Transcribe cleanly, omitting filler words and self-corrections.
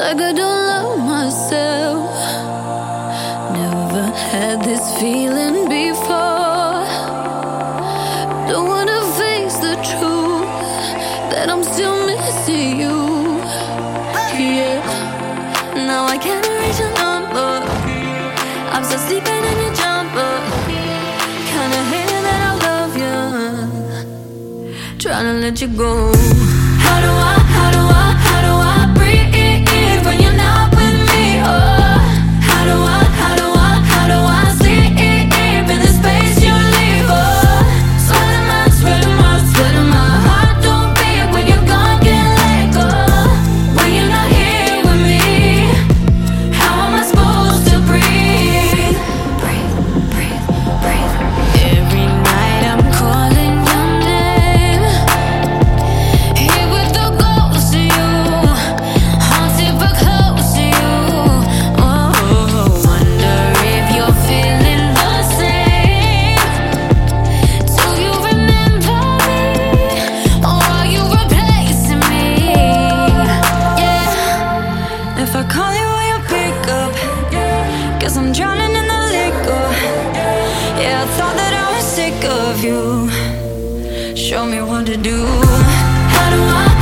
like I don't love myself. Never had this feeling before. Don't wanna face the truth that I'm still missing you. Yeah, now I can't reach a number. I'm still sleeping in your jumper. Kinda hating that I love you, trying to let you go. How do I breathe when you're not with me? Oh, how do I sleep in the space you leave? Oh, sweating my heart don't beat when you're gone, can't let go. When you're not here with me, how am I supposed to breathe? Breathe. Every night I'm calling your name, here with the ghost of you, haunted but close to you. Oh, wonder if you're feeling the same. Do you remember me, or are you replacing me? Yeah. If I call you, will you pick up? Guess I'm drowning in the liquor. Yeah, I thought that I was sick of you. Show me what to do. How do I